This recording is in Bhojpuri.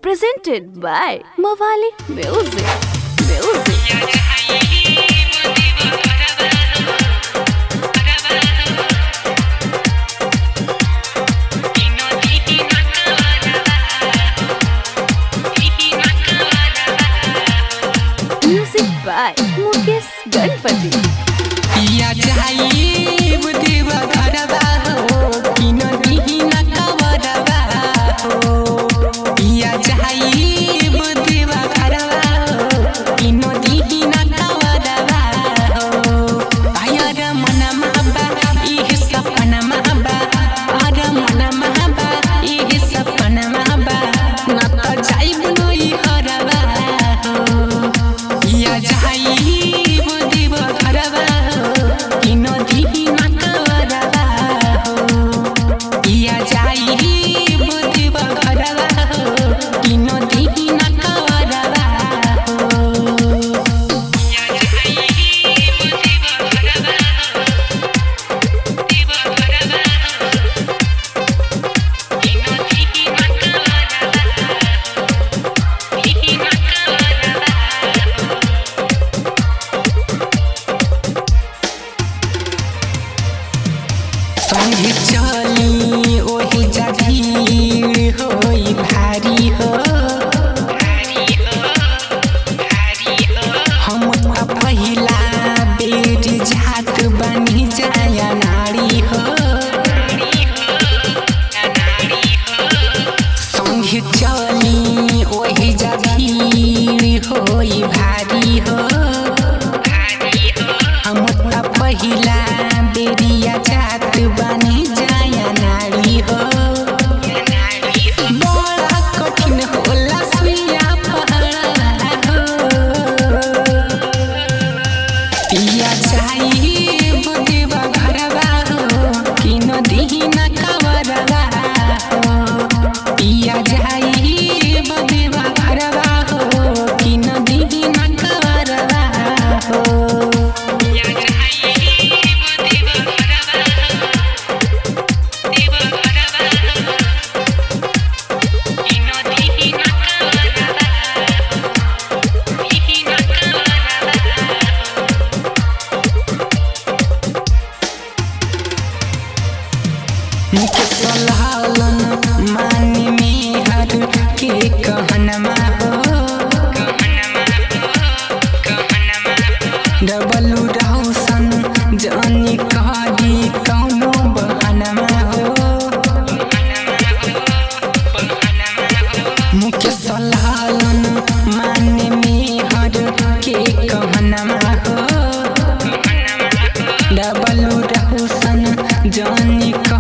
presented by Mawali Music. Music. Music by Mukesh Ganpati. पिया चाहिए बुद्धीवा घरवा हो कि नदी न कवरवा हो पिया चाहिए बुद्धीवा घरवा हो कि नदी न कवरवा हो आयर मन महबा ई सपना महबा आर मन महबा ई सपना महबा न त जाई बनोई हरवा हो पिया चाहिए बुद्धीवा घरवा संगे चली ओही जगीर होई भारी हो हम पहिला बेर जात बनी जाया नारी हो संगे चली ओही जगीर होई भारी हो हम पहिला बेरिया जात बनी जाया नारी हो बड़ा कठिन होला सुइया पहाड़ा हो पिया चाहिए बुद्धीवा घरवा हो कि नदी न कवरवा हो पिया चाहिए बुद्धीवा घरवा हो कि नदी न कवरवा हो मुके सलाहलन मानी में हर के कहनमा हो डबलू राउसन जानी कहली कौनो बहनमा हो मुके सलाहलन मानी में हर के कहनमा हो डबलू राउसन जानी